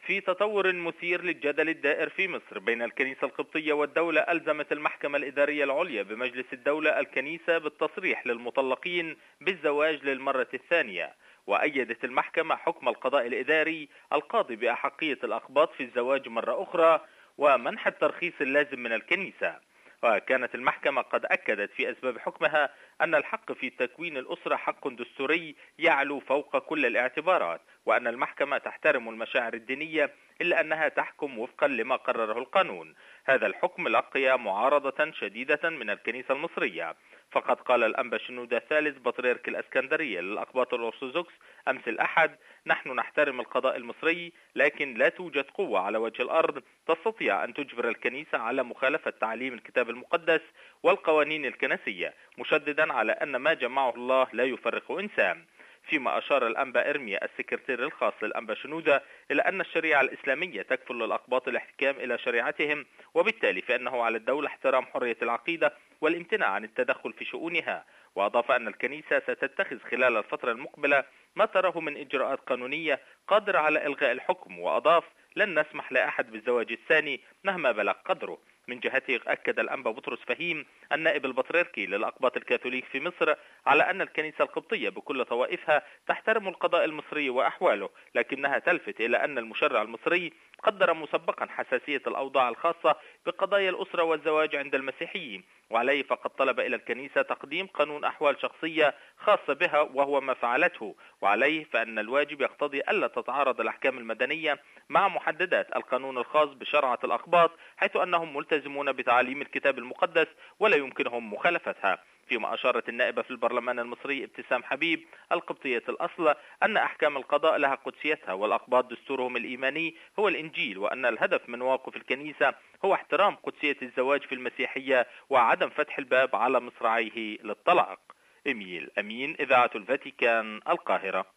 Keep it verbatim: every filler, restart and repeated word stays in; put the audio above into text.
في تطور مثير للجدل الدائر في مصر بين الكنيسة القبطية والدولة، ألزمت المحكمة الإدارية العليا بمجلس الدولة الكنيسة بالتصريح للمطلقين بالزواج للمرة الثانية. وأيدت المحكمة حكم القضاء الإداري القاضي بأحقية الأقباط في الزواج مرة أخرى ومنح الترخيص اللازم من الكنيسة. وكانت المحكمة قد أكدت في أسباب حكمها أن الحق في تكوين الأسرة حق دستوري يعلو فوق كل الاعتبارات، وأن المحكمة تحترم المشاعر الدينية إلا أنها تحكم وفقا لما قرره القانون. هذا الحكم لقي معارضة شديدة من الكنيسة المصرية، فقد قال الأنبا شنودة الثالث بطريرك الأسكندرية للأقباط الأرثوذكس أمس الأحد: نحن نحترم القضاء المصري، لكن لا توجد قوة على وجه الأرض تستطيع أن تجبر الكنيسة على مخالفة تعليم الكتاب المقدس والقوانين الكنسية، مشددا على أن ما جمعه الله لا يفرق إنسان. فيما أشار الأنبا إرميا السكرتير الخاص للأنبا شنودة إلى أن الشريعة الإسلامية تكفل للأقباط الاحتكام إلى شريعتهم، وبالتالي فإنه على الدولة احترام حرية العقيدة والامتناع عن التدخل في شؤونها. وأضاف أن الكنيسة ستتخذ خلال الفترة المقبلة ما تراه من إجراءات قانونية قادرة على إلغاء الحكم. وأضاف: لن نسمح لأحد بالزواج الثاني مهما بلغ قدره. من جهته أكد الأنبا بطرس فهيم النائب البطريركي للأقباط الكاثوليك في مصر على أن الكنيسة القبطية بكل طوائفها تحترم القضاء المصري وأحواله، لكنها تلفت إلى أن المشرع المصري قدر مسبقا حساسية الأوضاع الخاصة بقضايا الأسرة والزواج عند المسيحيين، وعليه فقد طلب إلى الكنيسة تقديم قانون أحوال شخصية خاصة بها، وهو ما فعلته. وعليه فإن الواجب يقتضي ألا تتعارض الأحكام المدنية مع محددات القانون الخاص بشرعة الأقباط، حيث أنهم ملتزمون بتعاليم الكتاب المقدس ولا يمكنهم مخالفتها. فيما أشارت النائبة في البرلمان المصري ابتسام حبيب القبطية الأصل أن أحكام القضاء لها قدسيتها، والأقباط دستورهم الإيماني هو الإنجيل، وأن الهدف من مواقف الكنيسة هو احترام قدسية الزواج في المسيحية وعدم فتح الباب على مصراعيه للطلاق. إميل أمين، إذاعة الفاتيكان، القاهرة.